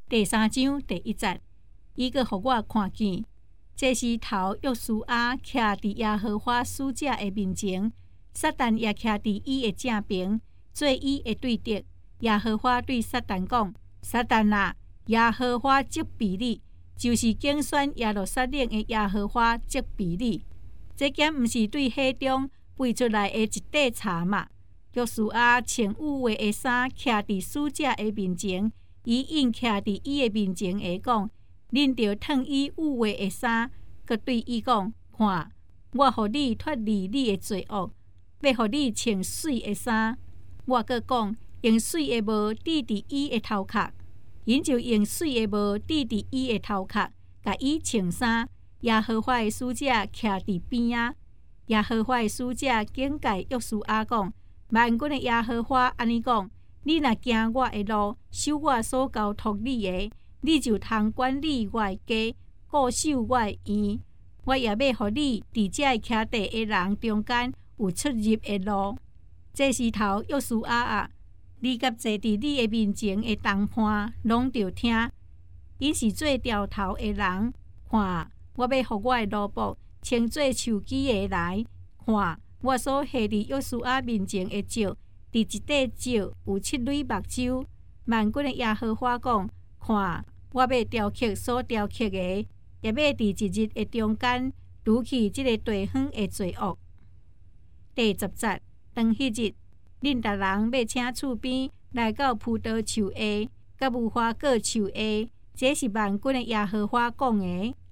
第3章第1節，伊閣互我看見，這時頭約書亞徛佇耶和華使者的面前，撒旦也徛佇伊的正邊，做伊的對敵。耶和華對撒旦講：撒旦啊，耶和華責備你，就是競選耶路撒冷的耶和華責備你。這件毋是對海中飛出來的一塊柴嘛？約書亞穿有話的衫，徛佇使者的面前，伊應徛佇伊的面前會講：恁着脫伊有話的衫，佮對伊講：看，我互你脫離你的罪惡，要互你穿水的衫。我佮講：用水的帽戴佇伊的頭殼，因就用水的帽戴佇伊的頭殼，甲伊穿衫。耶和華的使者徛佇邊仔，耶和華的使者警戒約書亞講：萬軍的耶和華安尼講：你若行我的路，守我所交託你的，你就通管理我的家，固守我的院。我也要互你佇這徛地的人中間有出入的路。這時頭約書亞啊，你甲坐佇你的面前的同伴，攏着聽。因是做調頭的人，看，我要互我的奴僕稱做手機的來。看，我所下佇約書亞面前的石，佇一塊石有7蕊目睭。萬軍的耶和華講：看，我要雕刻所雕刻的，也要佇一日的中間除去這個地方的罪惡。第10節，當迄日，恁逐人要請厝邊來到葡萄樹下，甲無花果樹下，這是萬軍的耶和華講的。